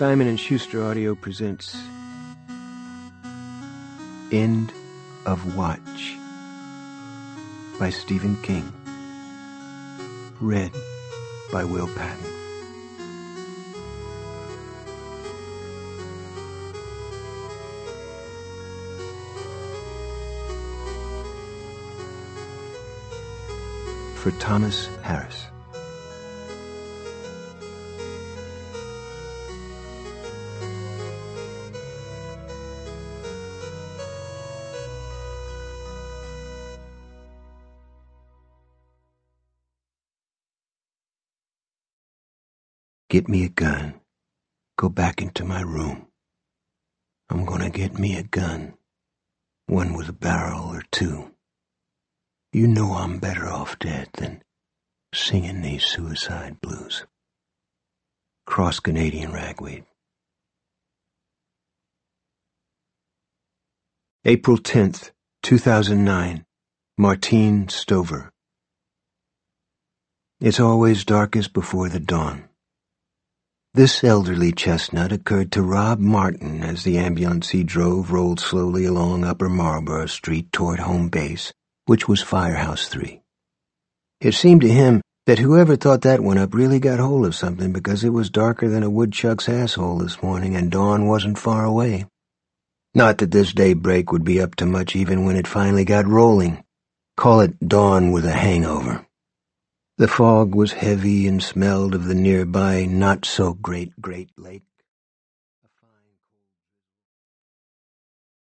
Simon & Schuster Audio presents End of Watch by Stephen King. Read by Will Patton. For Thomas Harris. Get me a gun. Go back into my room. I'm gonna get me a gun. One with a barrel or two. You know I'm better off dead than singing these suicide blues. Cross Canadian Ragweed. April 10th, 2009. Martine Stover. It's always darkest before the dawn. This elderly chestnut occurred to Rob Martin as the ambulance he drove rolled slowly along Upper Marlborough Street toward home base, which was Firehouse 3. It seemed to him that whoever thought that one up really got hold of something, because it was darker than a woodchuck's asshole this morning and dawn wasn't far away. Not that this daybreak would be up to much even when it finally got rolling. Call it dawn with a hangover. The fog was heavy and smelled of the nearby not-so-great Great Lake.